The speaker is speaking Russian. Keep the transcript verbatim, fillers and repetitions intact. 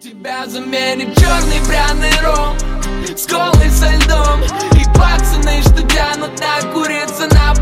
Тебя заменит черный пряный ром с колой со льдом и пацаны, что тянут на курицы на